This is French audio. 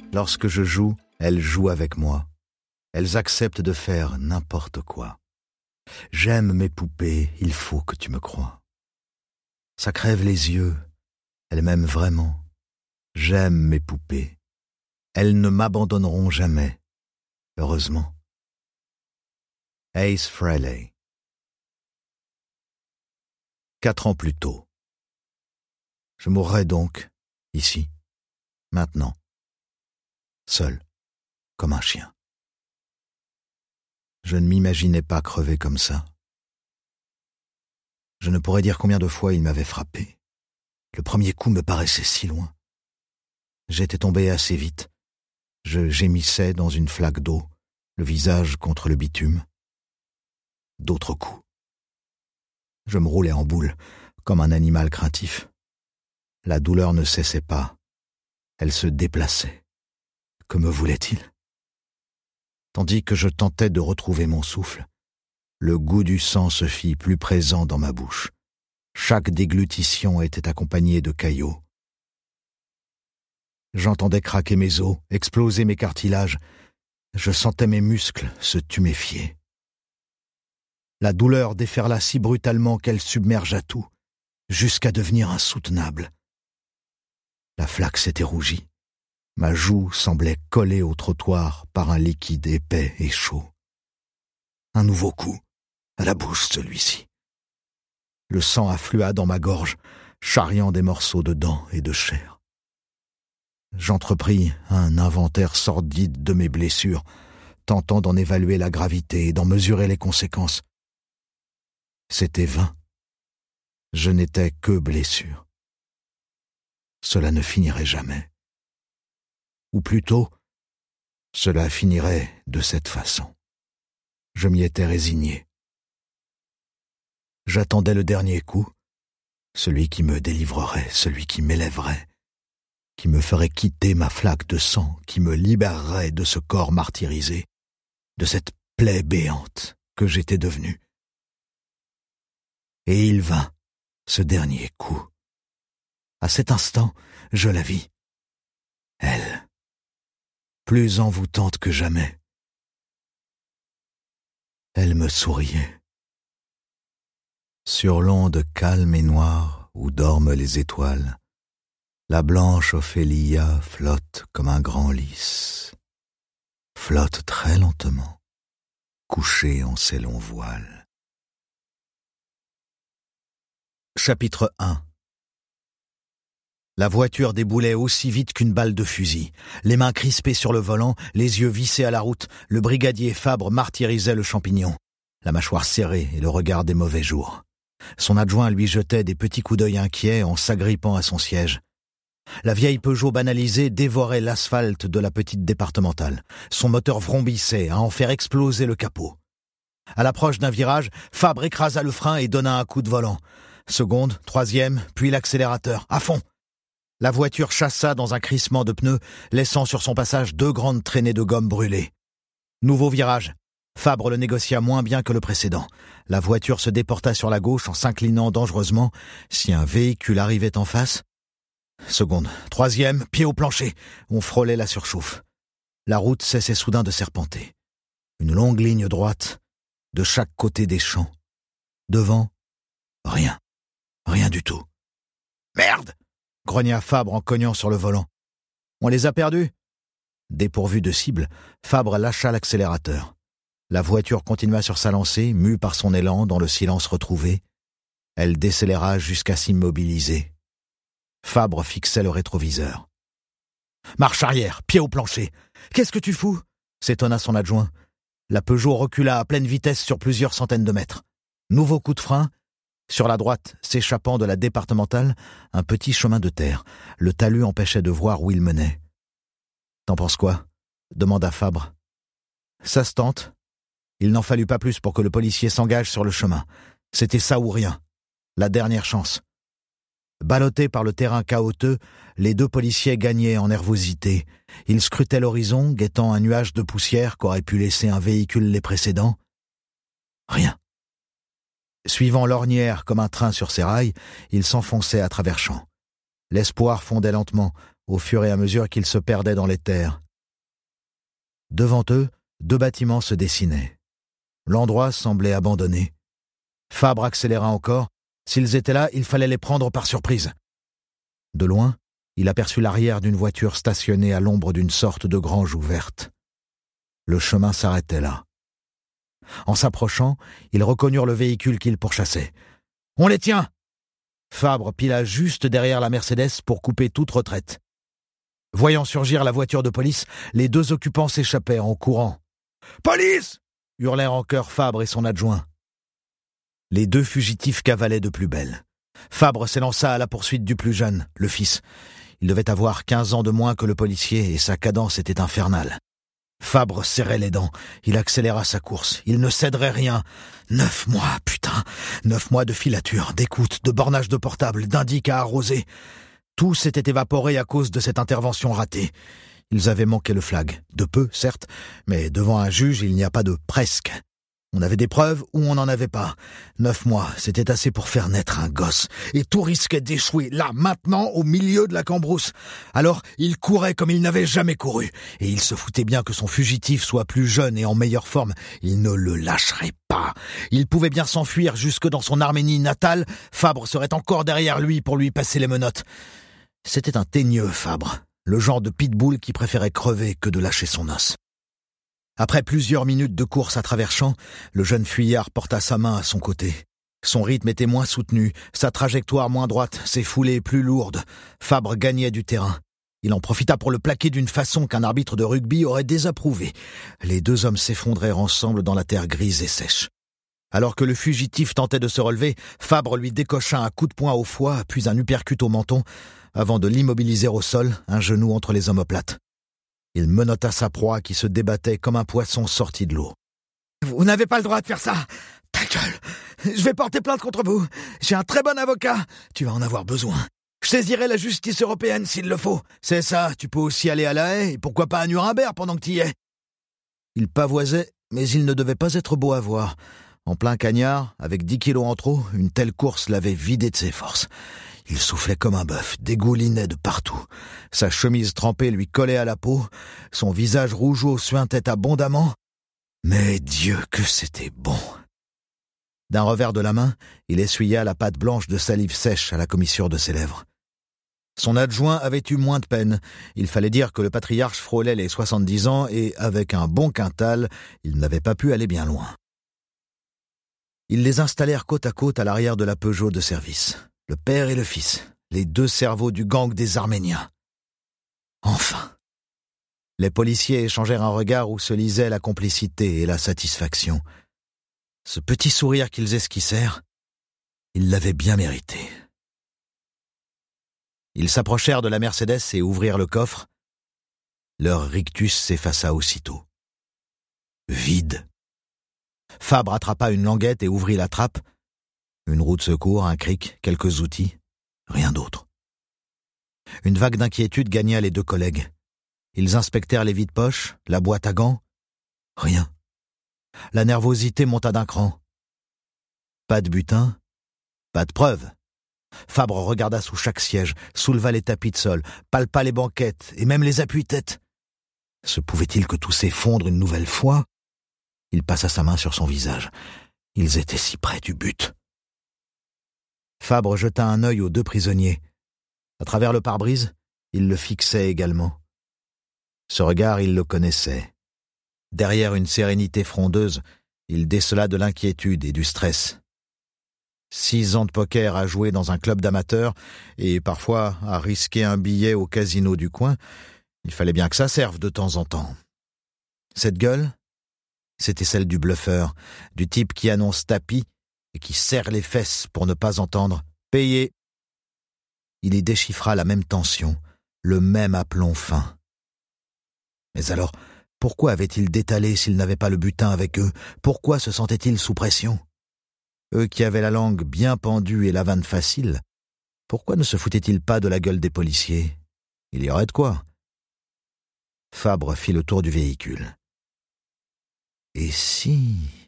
Lorsque je joue, elles jouent avec moi. Elles acceptent de faire n'importe quoi. J'aime mes poupées, il faut que tu me croies. Ça crève les yeux, elles m'aiment vraiment. J'aime mes poupées. Elles ne m'abandonneront jamais, heureusement. Ace Frehley. 4 ans plus tôt. Je mourrai donc, ici, maintenant, seul, comme un chien. Je ne m'imaginais pas crever comme ça. Je ne pourrais dire combien de fois il m'avait frappé. Le premier coup me paraissait si loin. J'étais tombé assez vite. Je gémissais dans une flaque d'eau, le visage contre le bitume. D'autres coups. Je me roulais en boule, comme un animal craintif. La douleur ne cessait pas. Elle se déplaçait. Que me voulait-il ? Tandis que je tentais de retrouver mon souffle, le goût du sang se fit plus présent dans ma bouche. Chaque déglutition était accompagnée de caillots. J'entendais craquer mes os, exploser mes cartilages. Je sentais mes muscles se tuméfier. La douleur déferla si brutalement qu'elle submergea tout, jusqu'à devenir insoutenable. La flaque s'était rougie. Ma joue semblait collée au trottoir par un liquide épais et chaud. Un nouveau coup, à la bouche celui-ci. Le sang afflua dans ma gorge, charriant des morceaux de dents et de chair. J'entrepris un inventaire sordide de mes blessures, tentant d'en évaluer la gravité et d'en mesurer les conséquences. C'était vain. Je n'étais que blessure. Cela ne finirait jamais. Ou plutôt, cela finirait de cette façon. Je m'y étais résigné. J'attendais le dernier coup, celui qui me délivrerait, celui qui m'élèverait, qui me ferait quitter ma flaque de sang, qui me libérerait de ce corps martyrisé, de cette plaie béante que j'étais devenu. Et il vint, ce dernier coup. À cet instant, je la vis. Elle, plus envoûtante que jamais. Elle me souriait. Sur l'onde calme et noire où dorment les étoiles, la blanche Ophélia flotte comme un grand lys. Flotte très lentement, couchée en ses longs voiles. Chapitre 1. La voiture déboulait aussi vite qu'une balle de fusil. Les mains crispées sur le volant, les yeux vissés à la route, le brigadier Fabre martyrisait le champignon, la mâchoire serrée et le regard des mauvais jours. Son adjoint lui jetait des petits coups d'œil inquiets en s'agrippant à son siège. La vieille Peugeot banalisée dévorait l'asphalte de la petite départementale. Son moteur vrombissait à en faire exploser le capot. À l'approche d'un virage, Fabre écrasa le frein et donna un coup de volant. Seconde, troisième, puis l'accélérateur. À fond! La voiture chassa dans un crissement de pneus, laissant sur son passage 2 grandes traînées de gomme brûlée. Nouveau virage. Fabre le négocia moins bien que le précédent. La voiture se déporta sur la gauche en s'inclinant dangereusement. Si un véhicule arrivait en face... Seconde, troisième, pied au plancher. On frôlait la surchauffe. La route cessait soudain de serpenter. Une longue ligne droite, de chaque côté des champs. Devant, rien. Rien du tout. Merde! Grogna Fabre en cognant sur le volant. On les a perdus? Dépourvu de cible, Fabre lâcha l'accélérateur. La voiture continua sur sa lancée, mue par son élan dans le silence retrouvé. Elle décéléra jusqu'à s'immobiliser. Fabre fixait le rétroviseur. Marche arrière, pied au plancher. Qu'est-ce que tu fous? S'étonna son adjoint. La Peugeot recula à pleine vitesse sur plusieurs centaines de mètres. Nouveau coup de frein. Sur la droite, s'échappant de la départementale, un petit chemin de terre. Le talus empêchait de voir où il menait. « T'en penses quoi ?» demanda Fabre. « Ça se tente. » Il n'en fallut pas plus pour que le policier s'engage sur le chemin. C'était ça ou rien. La dernière chance. Ballottés par le terrain chaotique, les 2 policiers gagnaient en nervosité. Ils scrutaient l'horizon, guettant un nuage de poussière qu'aurait pu laisser un véhicule les précédents. Rien. Suivant l'ornière comme un train sur ses rails, il s'enfonçait à travers champs. L'espoir fondait lentement, au fur et à mesure qu'ils se perdaient dans les terres. Devant eux, 2 bâtiments se dessinaient. L'endroit semblait abandonné. Fabre accéléra encore. S'ils étaient là, il fallait les prendre par surprise. De loin, il aperçut l'arrière d'une voiture stationnée à l'ombre d'une sorte de grange ouverte. Le chemin s'arrêtait là. En s'approchant, ils reconnurent le véhicule qu'ils pourchassaient. « On les tient !» Fabre pila juste derrière la Mercedes pour couper toute retraite. Voyant surgir la voiture de police, les 2 occupants s'échappèrent en courant. « Police !» hurlèrent en chœur Fabre et son adjoint. Les 2 fugitifs cavalaient de plus belle. Fabre s'élança à la poursuite du plus jeune, le fils. Il devait avoir 15 ans de moins que le policier et sa cadence était infernale. Fabre serrait les dents. Il accéléra sa course. Il ne céderait rien. 9 mois, putain. 9 mois de filature, d'écoute, de bornage de portable, d'indic à arroser. Tout s'était évaporé à cause de cette intervention ratée. Ils avaient manqué le flag. De peu, certes, mais devant un juge, il n'y a pas de « presque ». On avait des preuves ou on n'en avait pas. 9 mois, c'était assez pour faire naître un gosse. Et tout risquait d'échouer, là, maintenant, au milieu de la cambrousse. Alors, il courait comme il n'avait jamais couru. Et il se foutait bien que son fugitif soit plus jeune et en meilleure forme. Il ne le lâcherait pas. Il pouvait bien s'enfuir jusque dans son Arménie natale. Fabre serait encore derrière lui pour lui passer les menottes. C'était un teigneux, Fabre. Le genre de pitbull qui préférait crever que de lâcher son os. Après plusieurs minutes de course à travers champs, le jeune fuyard porta sa main à son côté. Son rythme était moins soutenu, sa trajectoire moins droite, ses foulées plus lourdes. Fabre gagnait du terrain. Il en profita pour le plaquer d'une façon qu'un arbitre de rugby aurait désapprouvée. Les 2 hommes s'effondrèrent ensemble dans la terre grise et sèche. Alors que le fugitif tentait de se relever, Fabre lui décocha un coup de poing au foie, puis un uppercut au menton, avant de l'immobiliser au sol, un genou entre les omoplates. Il menotta sa proie qui se débattait comme un poisson sorti de l'eau. « Vous n'avez pas le droit de faire ça ! Ta gueule ! Je vais porter plainte contre vous. J'ai un très bon avocat. Tu vas en avoir besoin. Je saisirai la justice européenne s'il le faut. C'est ça, tu peux aussi aller à La Haye et pourquoi pas à Nuremberg pendant que t'y es. » Il pavoisait, mais il ne devait pas être beau à voir. En plein cagnard, avec 10 kilos en trop, une telle course l'avait vidé de ses forces. Il soufflait comme un bœuf, dégoulinait de partout. Sa chemise trempée lui collait à la peau, son visage rougeaud suintait abondamment. Mais Dieu que c'était bon! D'un revers de la main, il essuya la pâte blanche de salive sèche à la commissure de ses lèvres. Son adjoint avait eu moins de peine. Il fallait dire que le patriarche frôlait les 70 ans et, avec un bon quintal, il n'avait pas pu aller bien loin. Ils les installèrent côte à côte à l'arrière de la Peugeot de service. Le père et le fils, les 2 cerveaux du gang des Arméniens. Enfin! Les policiers échangèrent un regard où se lisaient la complicité et la satisfaction. Ce petit sourire qu'ils esquissèrent, ils l'avaient bien mérité. Ils s'approchèrent de la Mercedes et ouvrirent le coffre. Leur rictus s'effaça aussitôt. Vide. Fabre attrapa une languette et ouvrit la trappe. Une roue de secours, un cric, quelques outils, rien d'autre. Une vague d'inquiétude gagna les 2 collègues. Ils inspectèrent les vides-poches, la boîte à gants. Rien. La nervosité monta d'un cran. Pas de butin, pas de preuve. Fabre regarda sous chaque siège, souleva les tapis de sol, palpa les banquettes et même les appuis-têtes. Se pouvait-il que tout s'effondre une nouvelle fois? Il passa sa main sur son visage. Ils étaient si près du but. Fabre jeta un œil aux 2 prisonniers. À travers le pare-brise, il le fixait également. Ce regard, il le connaissait. Derrière une sérénité frondeuse, il décela de l'inquiétude et du stress. 6 ans de poker à jouer dans un club d'amateurs et parfois à risquer un billet au casino du coin, il fallait bien que ça serve de temps en temps. Cette gueule, c'était celle du bluffeur, du type qui annonce tapis et qui serre les fesses pour ne pas entendre « payer ». Il y déchiffra la même tension, le même aplomb fin. Mais alors, pourquoi avait-il détalé s'il n'avait pas le butin avec eux? Pourquoi se sentait-il sous pression? Eux qui avaient la langue bien pendue et la vanne facile, pourquoi ne se foutaient-ils pas de la gueule des policiers? Il y aurait de quoi. Fabre fit le tour du véhicule. Et si...